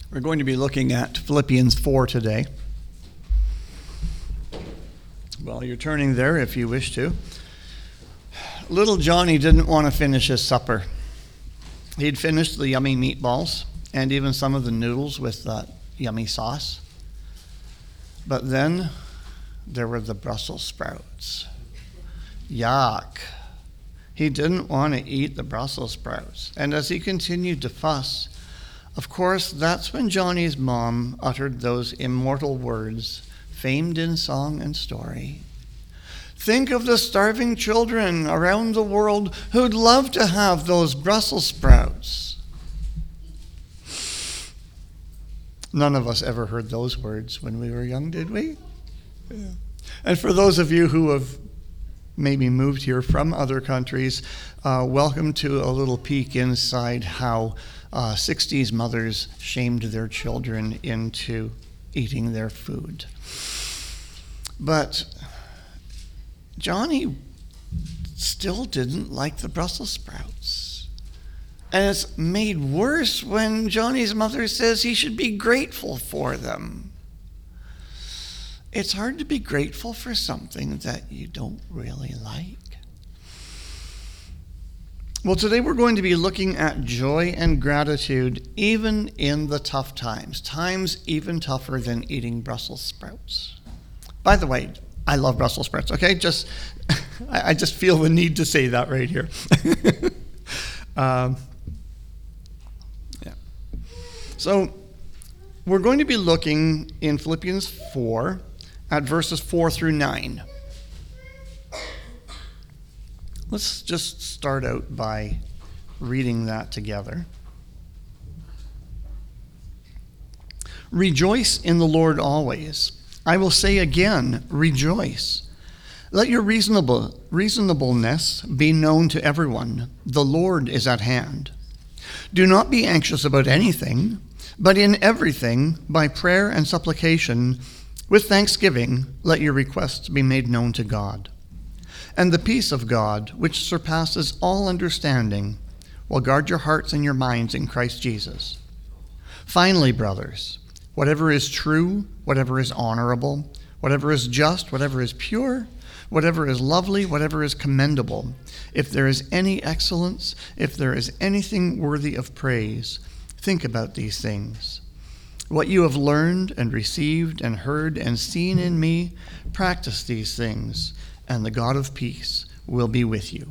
We're going to be looking at Philippians 4 today. Well, you're turning there if you wish to. Little Johnny didn't want to finish his supper. He'd finished the yummy meatballs and even some of the noodles with that yummy sauce. But then there were the Brussels sprouts. Yuck. He didn't want to eat the Brussels sprouts. And as he continued to fuss, of course, that's when Johnny's mom uttered those immortal words, famed in song and story. Think of the starving children around the world who'd love to have those Brussels sprouts. None of us ever heard those words when we were young, did we? Yeah. And for those of you who have maybe moved here from other countries, welcome to a little peek inside how 60s mothers shamed their children into eating their food. But Johnny still didn't like the Brussels sprouts. And it's made worse when Johnny's mother says he should be grateful for them. It's hard to be grateful for something that you don't really like. Well, today we're going to be looking at joy and gratitude even in the tough times even tougher than eating Brussels sprouts. By the way, I love Brussels sprouts, okay? I just feel the need to say that right here. Yeah. So we're going to be looking in Philippians 4 at verses 4 through 9. Let's just start out by reading that together. Rejoice in the Lord always. I will say again, rejoice. Let your reasonableness be known to everyone. The Lord is at hand. Do not be anxious about anything, but in everything, by prayer and supplication, with thanksgiving, let your requests be made known to God. And the peace of God, which surpasses all understanding, will guard your hearts and your minds in Christ Jesus. Finally, brothers, whatever is true, whatever is honorable, whatever is just, whatever is pure, whatever is lovely, whatever is commendable, if there is any excellence, if there is anything worthy of praise, think about these things. What you have learned and received and heard and seen in me, practice these things, and the God of peace will be with you.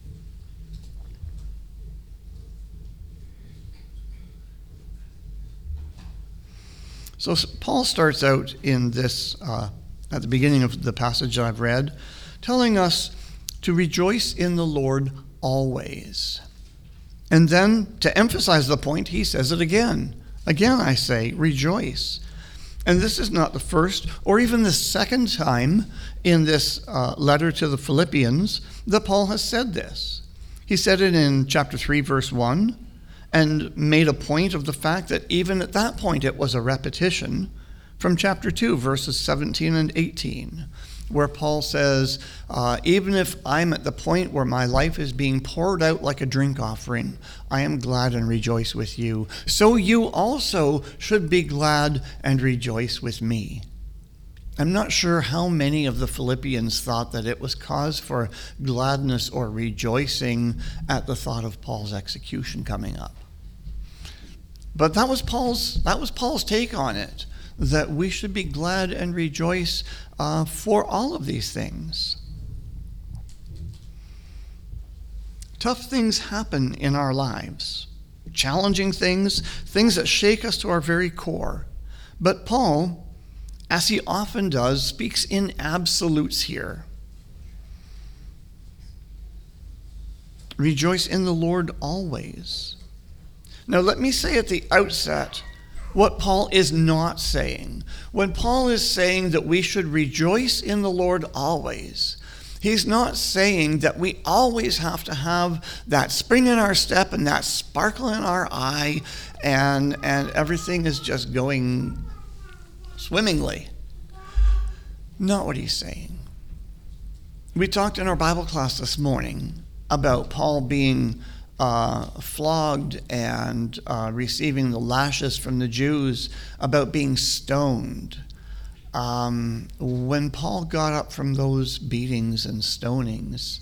So Paul starts out in this, at the beginning of the passage that I've read, telling us to rejoice in the Lord always. And then, to emphasize the point, he says it again. Again, I say, rejoice. And this is not the first or even the second time in this letter to the Philippians that Paul has said this. He said it in chapter 3, verse 1, and made a point of the fact that even at that point it was a repetition from chapter 2, verses 17 and 18, where Paul says, even if I'm at the point where my life is being poured out like a drink offering, I am glad and rejoice with you. So you also should be glad and rejoice with me. I'm not sure how many of the Philippians thought that it was cause for gladness or rejoicing at the thought of Paul's execution coming up. But that was Paul's take on it, that we should be glad and rejoice for all of these things. Tough things happen in our lives, challenging things that shake us to our very core. But Paul, as he often does, speaks in absolutes here. Rejoice in the Lord always. Now let me say at the outset what Paul is not saying. When Paul is saying that we should rejoice in the Lord always, he's not saying that we always have to have that spring in our step and that sparkle in our eye and everything is just going swimmingly. Not what he's saying. We talked in our Bible class this morning about Paul being flogged and receiving the lashes from the Jews, about being stoned. When Paul got up from those beatings and stonings,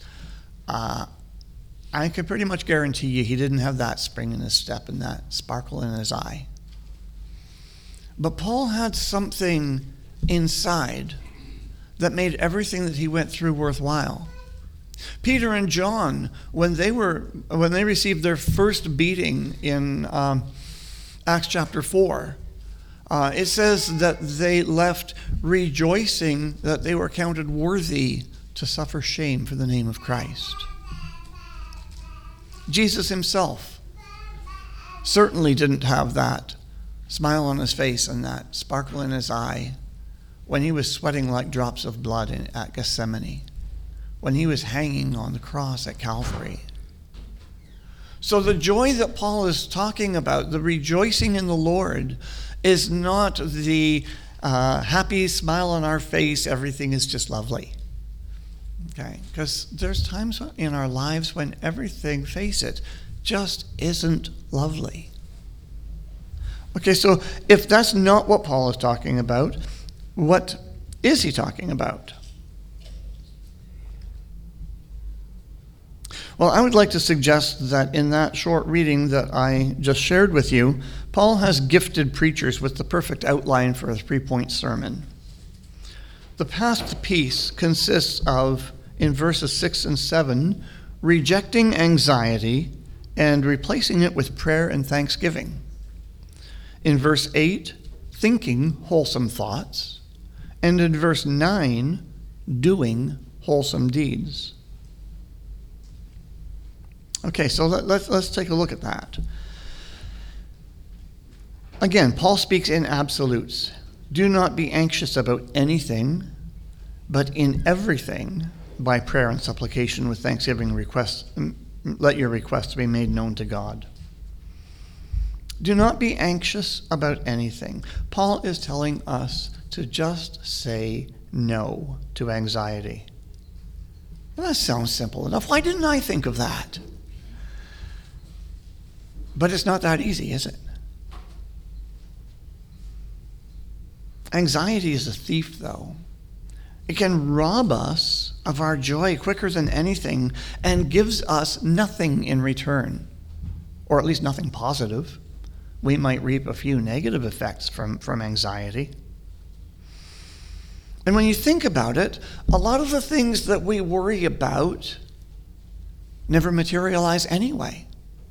I could pretty much guarantee you he didn't have that spring in his step and that sparkle in his eye. But Paul had something inside that made everything that he went through worthwhile. Peter and John, when they received their first beating in Acts chapter 4, it says that they left rejoicing that they were counted worthy to suffer shame for the name of Christ. Jesus himself certainly didn't have that smile on his face and that sparkle in his eye when he was sweating like drops of blood at Gethsemane, when he was hanging on the cross at Calvary. So the joy that Paul is talking about, the rejoicing in the Lord, is not the happy smile on our face, everything is just lovely. Okay, because there's times in our lives when everything, face it, just isn't lovely. Okay, so if that's not what Paul is talking about, what is he talking about? Well, I would like to suggest that in that short reading that I just shared with you, Paul has gifted preachers with the perfect outline for a 3-point sermon. The past piece consists of, in verses 6 and 7, rejecting anxiety and replacing it with prayer and thanksgiving. In verse 8, thinking wholesome thoughts. And in verse 9, doing wholesome deeds. Okay, so let's take a look at that. Again, Paul speaks in absolutes. Do not be anxious about anything, but in everything, by prayer and supplication with thanksgiving let your requests be made known to God. Do not be anxious about anything. Paul is telling us to just say no to anxiety. Well, that sounds simple enough. Why didn't I think of that? But it's not that easy, is it? Anxiety is a thief, though. It can rob us of our joy quicker than anything and gives us nothing in return, or at least nothing positive. We might reap a few negative effects from anxiety. And when you think about it, a lot of the things that we worry about never materialize anyway.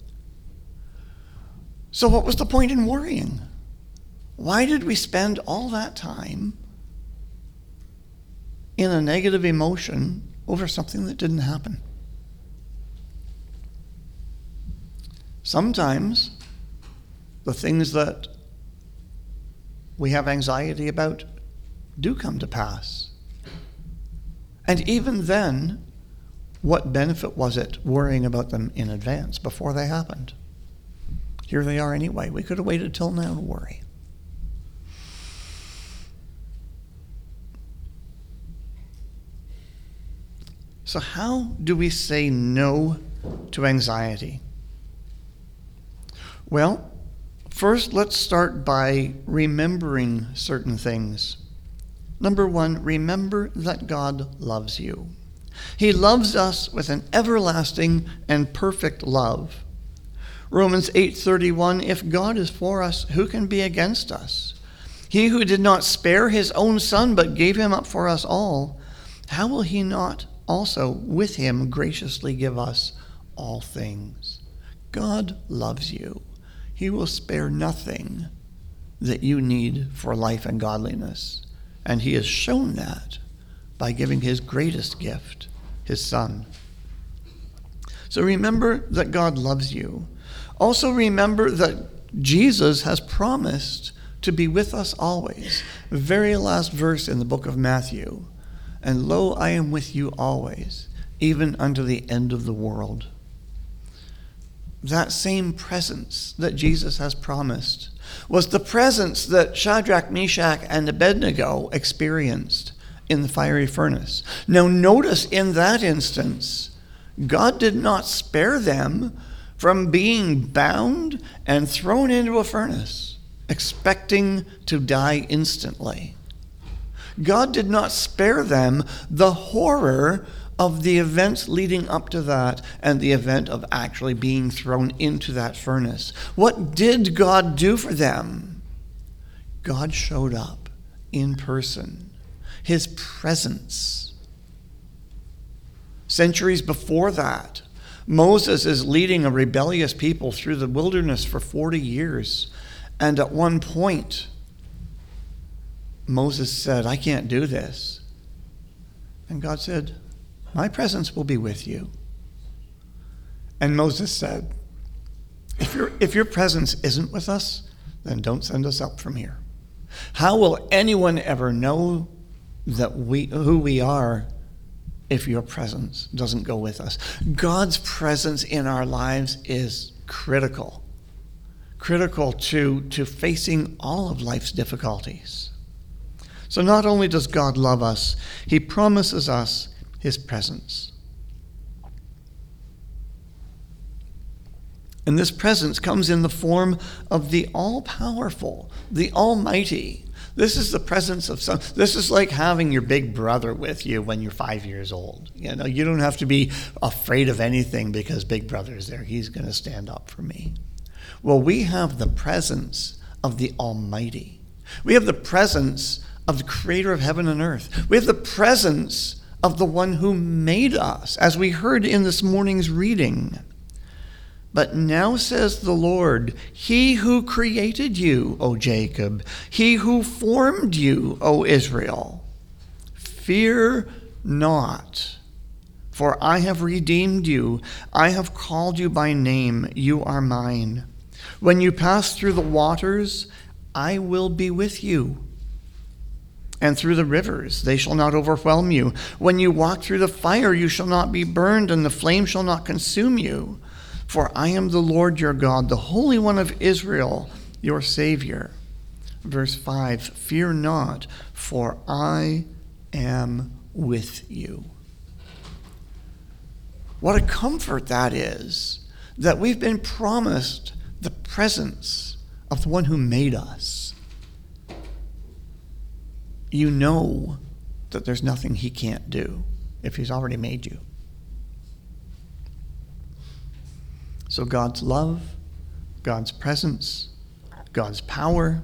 So what was the point in worrying? Why did we spend all that time in a negative emotion over something that didn't happen? Sometimes the things that we have anxiety about do come to pass. And even then, what benefit was it worrying about them in advance before they happened? Here they are anyway. We could have waited till now to worry. So how do we say no to anxiety? Well, first let's start by remembering certain things. Number one, remember that God loves you. He loves us with an everlasting and perfect love. Romans 8:31, if God is for us, who can be against us? He who did not spare his own son, but gave him up for us all, how will he not also with him graciously give us all things? God loves you. He will spare nothing that you need for life and godliness. And he has shown that by giving his greatest gift, his son. So remember that God loves you. Also remember that Jesus has promised to be with us always. The very last verse in the book of Matthew. And lo, I am with you always, even unto the end of the world. That same presence that Jesus has promised was the presence that Shadrach, Meshach, and Abednego experienced in the fiery furnace. Now notice in that instance, God did not spare them, from being bound and thrown into a furnace, expecting to die instantly. God did not spare them the horror of the events leading up to that and the event of actually being thrown into that furnace. What did God do for them? God showed up in person, his presence. Centuries before that, Moses is leading a rebellious people through the wilderness for 40 years. And at one point, Moses said, I can't do this. And God said, my presence will be with you. And Moses said, if your presence isn't with us, then don't send us up from here. How will anyone ever know that who we are if your presence doesn't go with us? God's presence in our lives is critical to facing all of life's difficulties. So not only does God love us, he promises us his presence. And this presence comes in the form of the all-powerful, the almighty. This is the presence of this is like having your big brother with you when you're 5 years old. You know, you don't have to be afraid of anything because big brother is there. He's going to stand up for me. Well, we have the presence of the almighty. We have the presence of the creator of heaven and earth. We have the presence of the one who made us, as we heard in this morning's reading. But now says the Lord, he who created you, O Jacob, he who formed you, O Israel, fear not, for I have redeemed you. I have called you by name. You are mine. When you pass through the waters, I will be with you. And through the rivers, they shall not overwhelm you. When you walk through the fire, you shall not be burned, and the flame shall not consume you. For I am the Lord your God, the Holy One of Israel, your Savior. Verse 5, fear not, for I am with you. What a comfort that is, that we've been promised the presence of the one who made us. You know that there's nothing he can't do if he's already made you. So God's love, God's presence, God's power.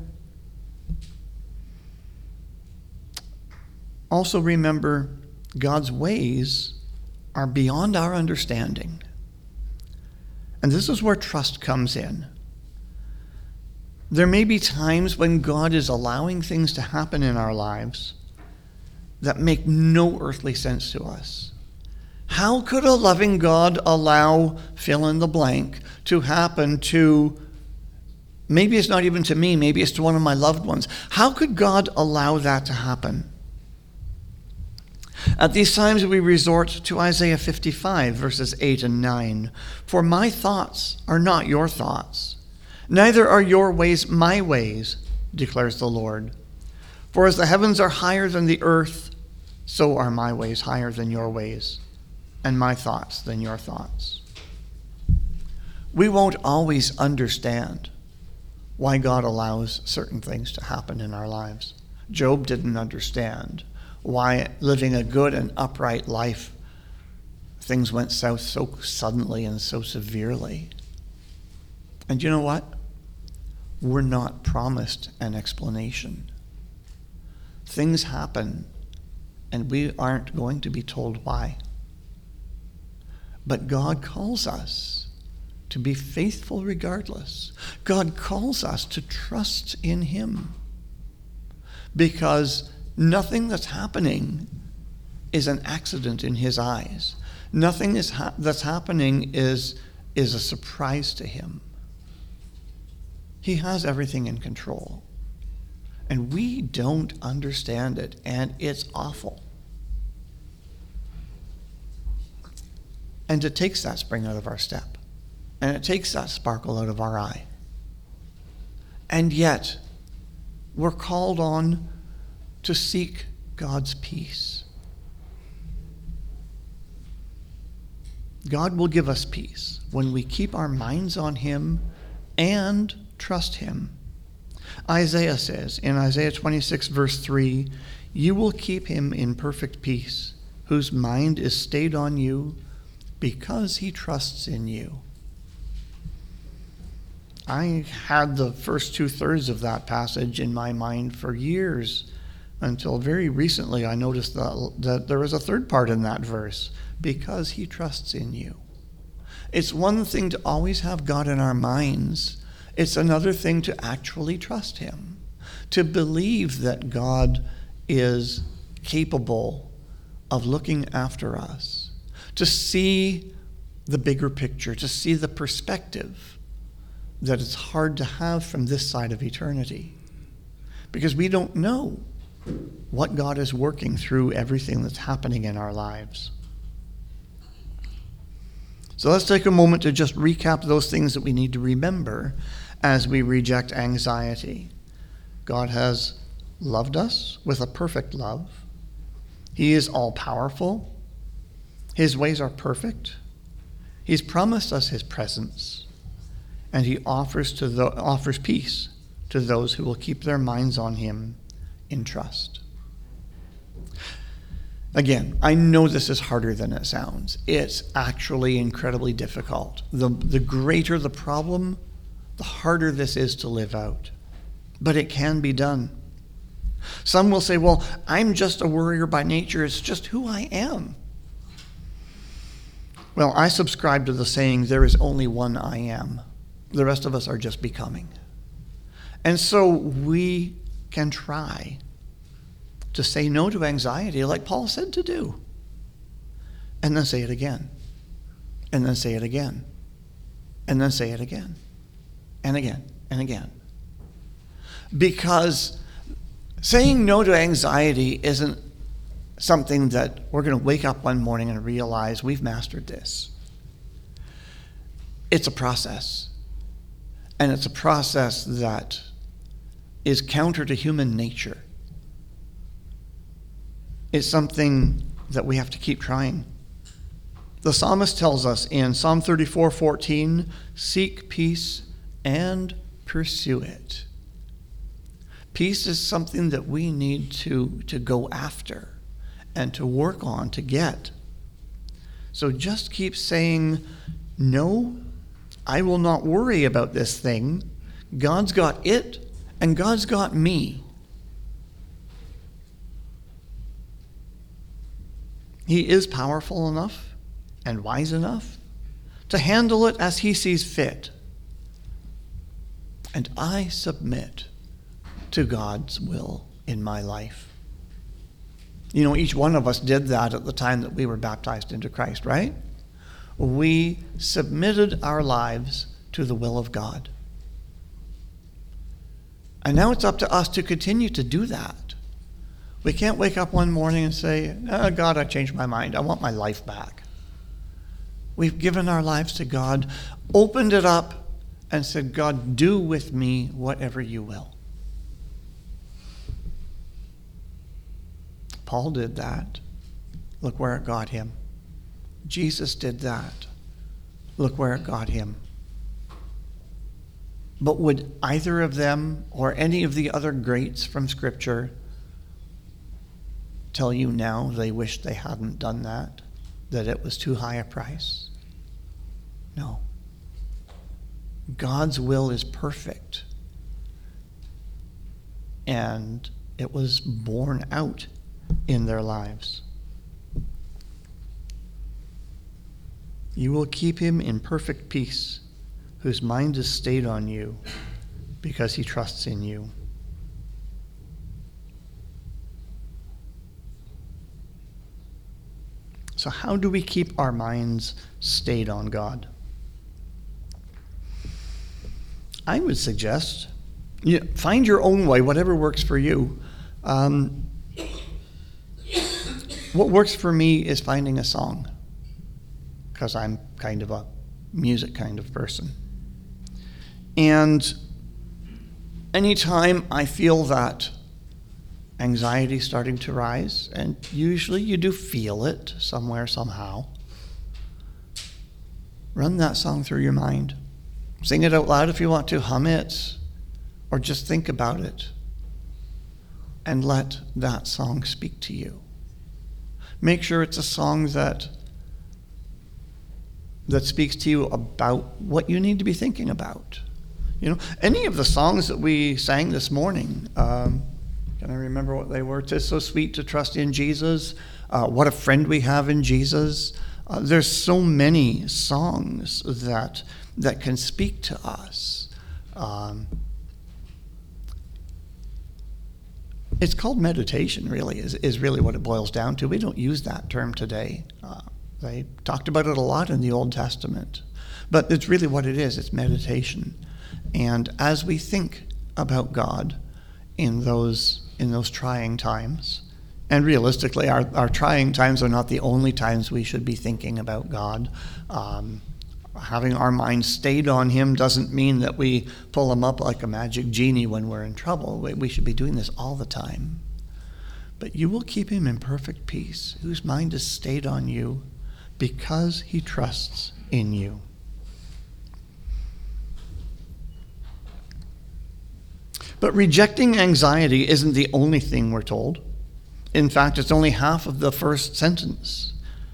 Also remember, God's ways are beyond our understanding. And this is where trust comes in. There may be times when God is allowing things to happen in our lives that make no earthly sense to us. How could a loving God allow fill in the blank to happen to, maybe it's not even to me, maybe it's to one of my loved ones. How could God allow that to happen? At these times we resort to Isaiah 55, verses 8 and 9. For my thoughts are not your thoughts, neither are your ways my ways, declares the Lord. For as the heavens are higher than the earth, so are my ways higher than your ways, and my thoughts than your thoughts. We won't always understand why God allows certain things to happen in our lives. Job didn't understand why, living a good and upright life, things went south so suddenly and so severely. And you know what? We're not promised an explanation. Things happen, and we aren't going to be told why. But God calls us to be faithful regardless. God calls us to trust in him, because nothing that's happening is an accident in his eyes. Nothing that's happening is a surprise to him. He has everything in control. And we don't understand it, and it's awful. And it takes that spring out of our step, and it takes that sparkle out of our eye. And yet, we're called on to seek God's peace. God will give us peace when we keep our minds on him and trust him. Isaiah says in Isaiah 26, verse 3, "You will keep him in perfect peace, whose mind is stayed on you, because he trusts in you." I had the first 2/3 of that passage in my mind for years, until very recently I noticed that there was a third part in that verse, because he trusts in you. It's one thing to always have God in our minds. It's another thing to actually trust him, to believe that God is capable of looking after us, to see the bigger picture, to see the perspective that it's hard to have from this side of eternity, because we don't know what God is working through everything that's happening in our lives. So let's take a moment to just recap those things that we need to remember as we reject anxiety. God has loved us with a perfect love. He is all-powerful. His ways are perfect. He's promised us his presence, and he offers peace to those who will keep their minds on him in trust. Again, I know this is harder than it sounds. It's actually incredibly difficult. The greater the problem, the harder this is to live out. But it can be done. Some will say, well, I'm just a worrier by nature. It's just who I am. Well, I subscribe to the saying, there is only one I am. The rest of us are just becoming. And so we can try to say no to anxiety like Paul said to do. And then say it again. And then say it again. And then say it again. And again. And again. Because saying no to anxiety isn't something that we're going to wake up one morning and realize we've mastered this. It's a process. And it's a process that is counter to human nature. It's something that we have to keep trying. The psalmist tells us in Psalm 34:14, "Seek peace and pursue it." Peace is something that we need to go after and to work on to get. So just keep saying, no, I will not worry about this thing. God's got it, and God's got me. He is powerful enough and wise enough to handle it as he sees fit. And I submit to God's will in my life. You know, each one of us did that at the time that we were baptized into Christ, right? We submitted our lives to the will of God. And now it's up to us to continue to do that. We can't wake up one morning and say, oh, God, I changed my mind. I want my life back. We've given our lives to God, opened it up, and said, God, do with me whatever you will. Paul did that. Look where it got him. Jesus did that. Look where it got him. But would either of them or any of the other greats from Scripture tell you now they wish they hadn't done that it was too high a price? No. God's will is perfect. And it was borne out in their lives. You will keep him in perfect peace, whose mind is stayed on you, because he trusts in you. So how do we keep our minds stayed on God? I would suggest, find your own way, whatever works for you. What works for me is finding a song, because I'm kind of a music kind of person. And anytime I feel that anxiety starting to rise, and usually you do feel it somewhere, somehow, Run that song through your mind. Sing it out loud if you want to, hum it, or just think about it. And let that song speak to you. Make sure it's a song that speaks to you about what you need to be thinking about. Any of the songs that we sang this morning, can I remember what they were? 'Tis so sweet to trust in Jesus. What a friend we have in Jesus. There's so many songs that can speak to us. It's called meditation, really, is really what it boils down to. We don't use that term today. They talked about it a lot in the Old Testament. But it's really what it is. It's meditation. And as we think about God in those trying times, and realistically, our trying times are not the only times we should be thinking about God. Having our mind stayed on him doesn't mean that we pull him up like a magic genie when we're in trouble. We should be doing this all the time. But you will keep him in perfect peace, whose mind is stayed on you because he trusts in you. But rejecting anxiety isn't the only thing we're told. In fact, it's only half of the first sentence.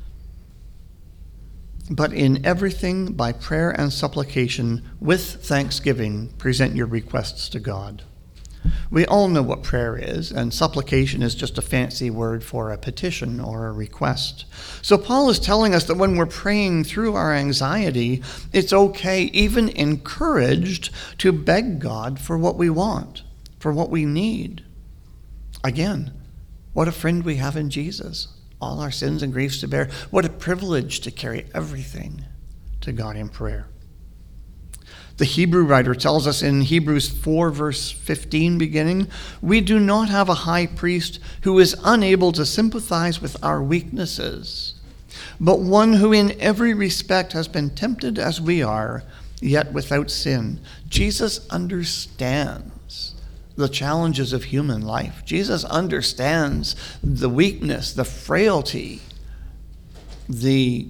But in everything, by prayer and supplication, with thanksgiving, present your requests to God. We all know what prayer is, and supplication is just a fancy word for a petition or a request. So Paul is telling us that when we're praying through our anxiety, it's okay, even encouraged, to beg God for what we want, for what we need. Again, what a friend we have in Jesus. All our sins and griefs to bear. What a privilege to carry everything to God in prayer. The Hebrew writer tells us in Hebrews 4, verse 15 beginning, we do not have a high priest who is unable to sympathize with our weaknesses, but one who in every respect has been tempted as we are, yet without sin. Jesus understands the challenges of human life. Jesus understands the weakness, the frailty, the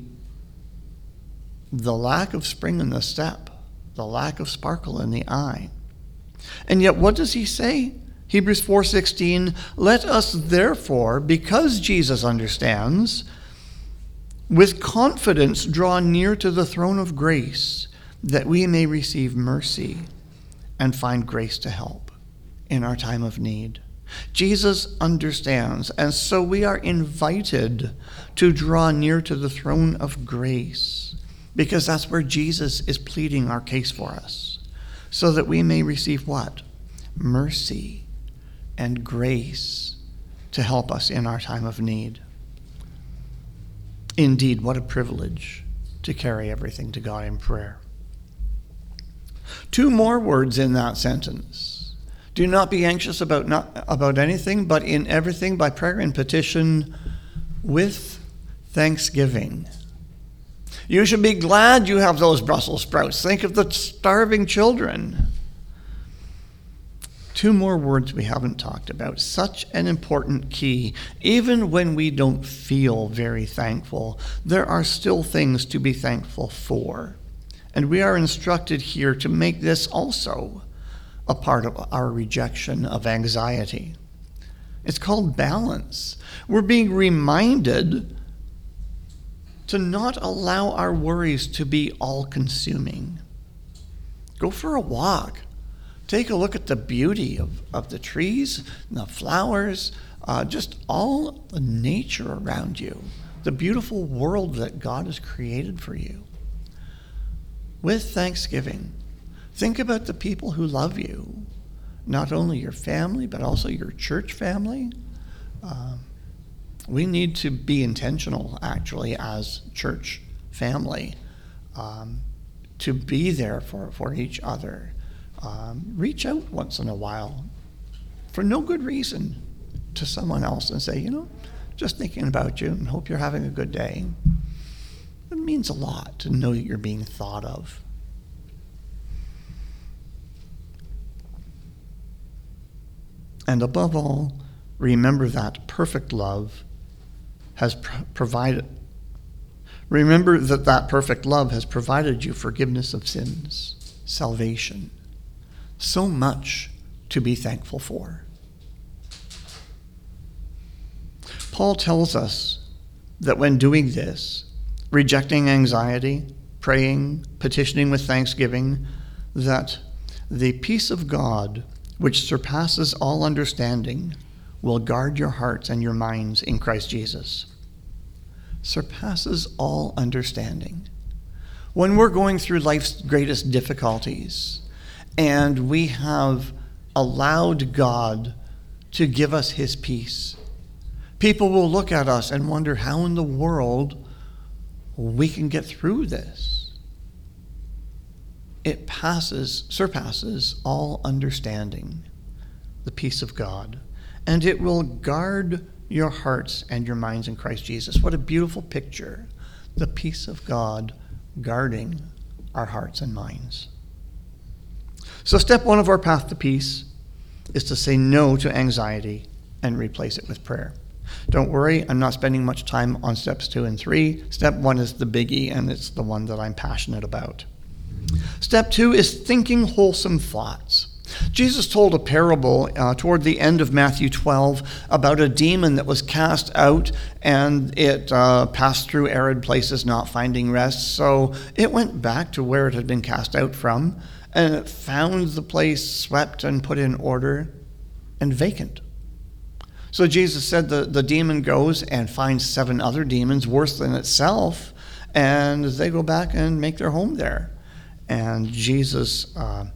lack of spring in the step, the lack of sparkle in the eye. And yet what does he say? Hebrews 4:16, let us therefore, because Jesus understands, with confidence draw near to the throne of grace, that we may receive mercy and find grace to help in our time of need. Jesus understands, and so we are invited to draw near to the throne of grace, because that's where Jesus is pleading our case for us, so that we may receive what? Mercy and grace to help us in our time of need. Indeed, what a privilege to carry everything to God in prayer. Two more words in that sentence. Do not be anxious about anything, but in everything by prayer and petition with thanksgiving. You should be glad you have those Brussels sprouts. Think of the starving children. Two more words we haven't talked about. Such an important key. Even when we don't feel very thankful, there are still things to be thankful for. And we are instructed here to make this also a part of our rejection of anxiety. It's called balance. We're being reminded to not allow our worries to be all-consuming. Go for a walk. Take a look at the beauty of the trees, and the flowers, just all the nature around you, the beautiful world that God has created for you. With thanksgiving, think about the people who love you, not only your family, but also your church family. We need to be intentional, actually, as church family, to be there for each other. Reach out once in a while, for no good reason, to someone else and say, just thinking about you and hope you're having a good day. It means a lot to know that you're being thought of. And above all, remember that perfect love has Remember that that perfect love has provided you forgiveness of sins, salvation. So much to be thankful for. Paul tells us that when doing this, rejecting anxiety, praying, petitioning with thanksgiving, that the peace of God, which surpasses all understanding, will guard your hearts and your minds in Christ Jesus. Surpasses all understanding. When we're going through life's greatest difficulties and we have allowed God to give us his peace, people will look at us and wonder how in the world we can get through this. It surpasses all understanding, the peace of God, and it will guard your hearts and your minds in Christ Jesus. What a beautiful picture, the peace of God guarding our hearts and minds. So step one of our path to peace is to say no to anxiety and replace it with prayer. Don't worry, I'm not spending much time on steps 2 and 3. Step 1 is the biggie, and it's the one that I'm passionate about. Step 2 is thinking wholesome thoughts. Jesus told a parable toward the end of Matthew 12 about a demon that was cast out, and it passed through arid places, not finding rest. So it went back to where it had been cast out from, and it found the place swept and put in order and vacant. So Jesus said the demon goes and finds 7 other demons worse than itself, and they go back and make their home there. And Jesus'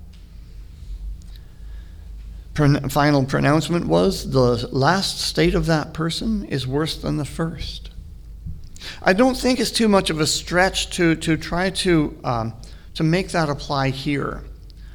final pronouncement was, the last state of that person is worse than the first. I don't think it's too much of a stretch to try to make that apply here.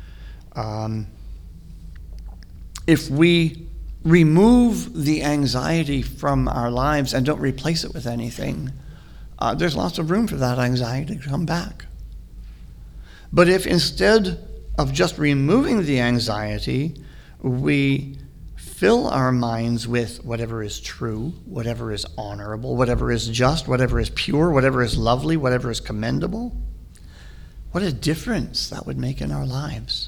If we remove the anxiety from our lives and don't replace it with anything, there's lots of room for that anxiety to come back. But if instead of just removing the anxiety, we fill our minds with whatever is true, whatever is honorable, whatever is just, whatever is pure, whatever is lovely, whatever is commendable, what a difference that would make in our lives.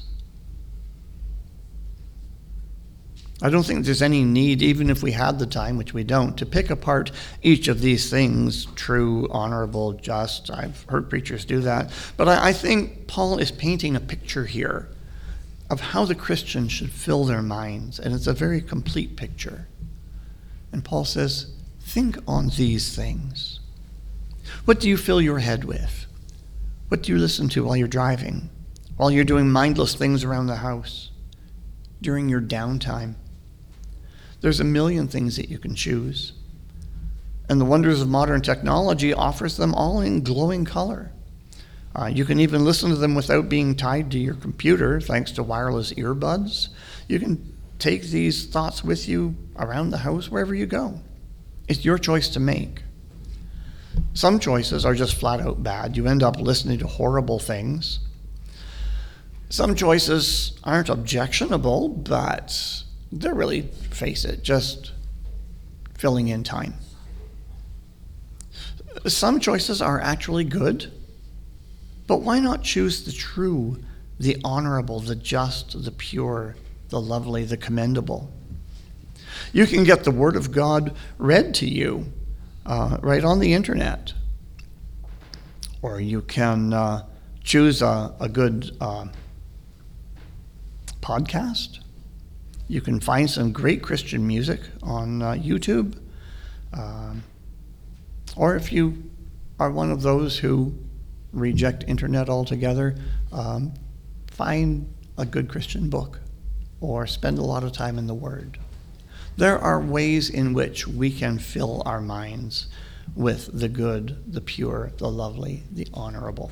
I don't think there's any need, even if we had the time, which we don't, to pick apart each of these things, true, honorable, just. I've heard preachers do that. But I think Paul is painting a picture here of how the Christian should fill their minds, and it's a very complete picture. And Paul says, think on these things. What do you fill your head with? What do you listen to while you're driving? While you're doing mindless things around the house? During your downtime? There's a million things that you can choose. And the wonders of modern technology offers them all in glowing color. You can even listen to them without being tied to your computer, thanks to wireless earbuds. You can take these thoughts with you around the house, wherever you go. It's your choice to make. Some choices are just flat out bad. You end up listening to horrible things. Some choices aren't objectionable, but they're really, face it, just filling in time. Some choices are actually good, but why not choose the true, the honorable, the just, the pure, the lovely, the commendable? You can get the Word of God read to you right on the internet. Or you can choose a good podcast. You can find some great Christian music on YouTube. Or if you are one of those who reject internet altogether, find a good Christian book or spend a lot of time in the Word. There are ways in which we can fill our minds with the good, the pure, the lovely, the honorable.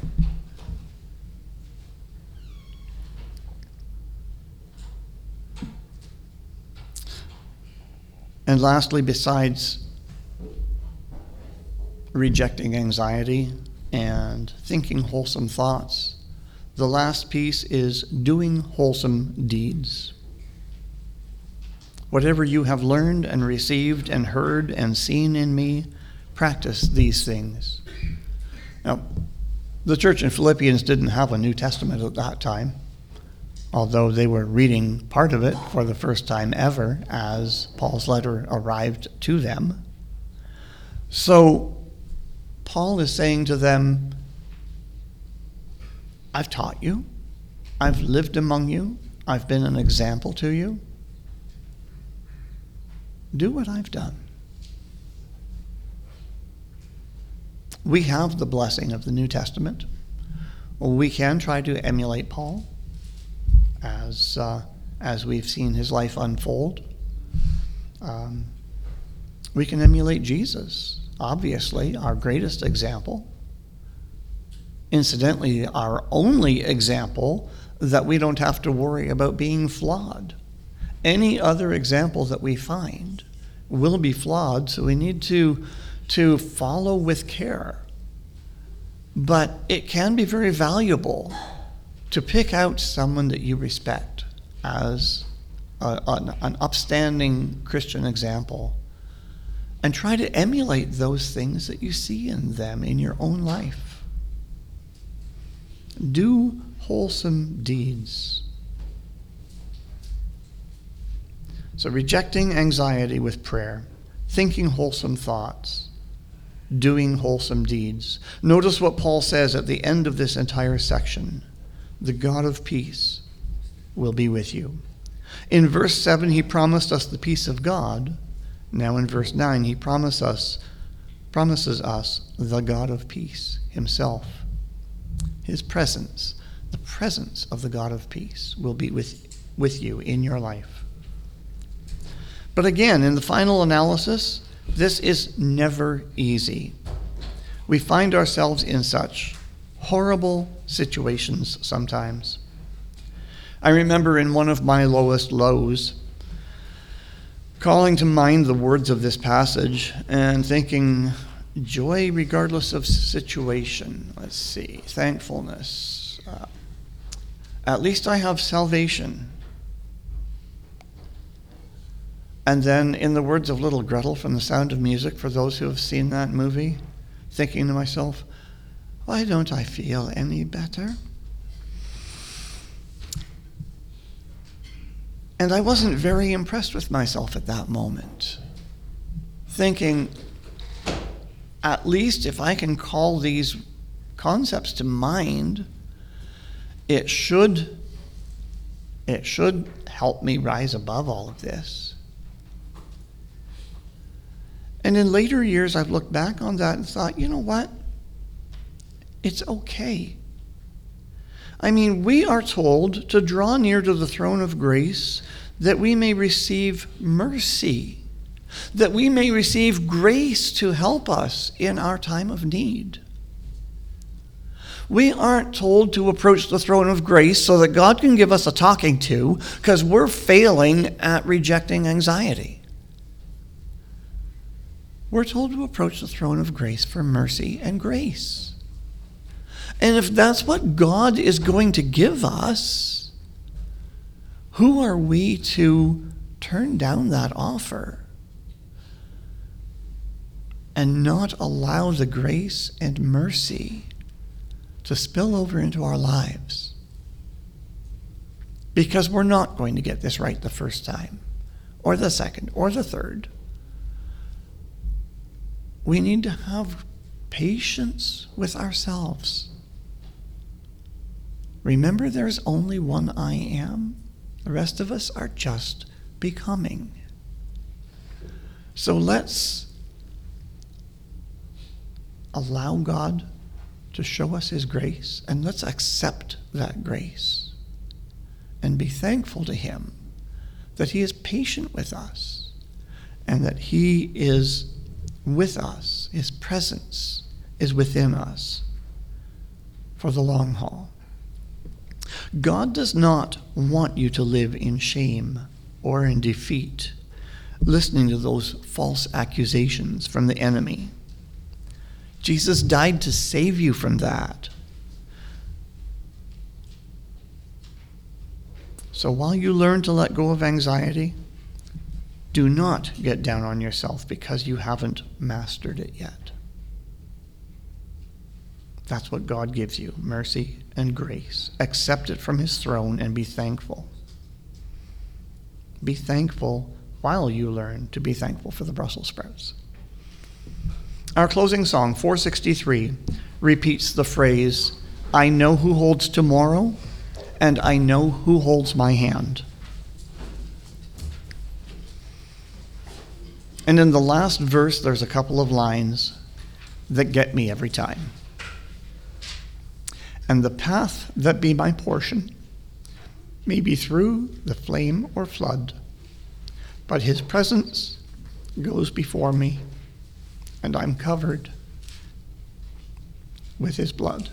And lastly, besides rejecting anxiety and thinking wholesome thoughts, the last piece is doing wholesome deeds. Whatever you have learned and received and heard and seen in me, practice these things. Now, the church in Philippians didn't have a New Testament at that time, although they were reading part of it for the first time ever as Paul's letter arrived to them. So Paul is saying to them, I've taught you, I've lived among you, I've been an example to you. Do what I've done. We have the blessing of the New Testament. We can try to emulate Paul as we've seen his life unfold. We can emulate Jesus, obviously, our greatest example. Incidentally, our only example that we don't have to worry about being flawed. Any other example that we find will be flawed, so we need to follow with care. But it can be very valuable to pick out someone that you respect as an upstanding Christian example and try to emulate those things that you see in them in your own life. Do wholesome deeds. So rejecting anxiety with prayer, thinking wholesome thoughts, doing wholesome deeds. Notice what Paul says at the end of this entire section. The God of peace will be with you. In verse 7, he promised us the peace of God. Now in verse 9, he promises us the God of peace himself. His presence, the presence of the God of peace will be with you in your life. But again, in the final analysis, this is never easy. We find ourselves in such horrible situations sometimes. I remember in one of my lowest lows, calling to mind the words of this passage and thinking, joy regardless of situation. Let's see, thankfulness. At least I have salvation. And then, in the words of Little Gretel from The Sound of Music, for those who have seen that movie, thinking to myself, why don't I feel any better? And I wasn't very impressed with myself at that moment, thinking, at least if I can call these concepts to mind, it should help me rise above all of this. And in later years, I've looked back on that and thought, you know what? It's okay. I mean, we are told to draw near to the throne of grace that we may receive mercy, that we may receive grace to help us in our time of need. We aren't told to approach the throne of grace so that God can give us a talking to because we're failing at rejecting anxiety. We're told to approach the throne of grace for mercy and grace. And if that's what God is going to give us, who are we to turn down that offer and not allow the grace and mercy to spill over into our lives? Because we're not going to get this right the first time, or the second, or the third. We need to have patience with ourselves. Remember, there's only one I am. The rest of us are just becoming. So let's allow God to show us his grace, and let's accept that grace and be thankful to him that he is patient with us and that he is with us. His presence is within us for the long haul. God does not want you to live in shame or in defeat, listening to those false accusations from the enemy. Jesus died to save you from that. So while you learn to let go of anxiety, do not get down on yourself because you haven't mastered it yet. That's what God gives you, mercy and grace. Accept it from his throne and be thankful. Be thankful while you learn to be thankful for the Brussels sprouts. Our closing song, 463, repeats the phrase, I know who holds tomorrow, and I know who holds my hand. And in the last verse, there's a couple of lines that get me every time. And the path that be my portion may be through the flame or flood, but his presence goes before me, and I'm covered with his blood.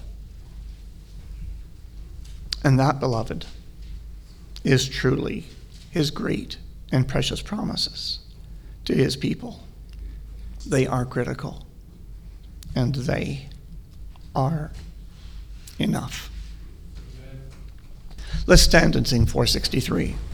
And that, beloved, is truly his great and precious promises to his people. They are critical, and they are enough. Let's stand and sing 463.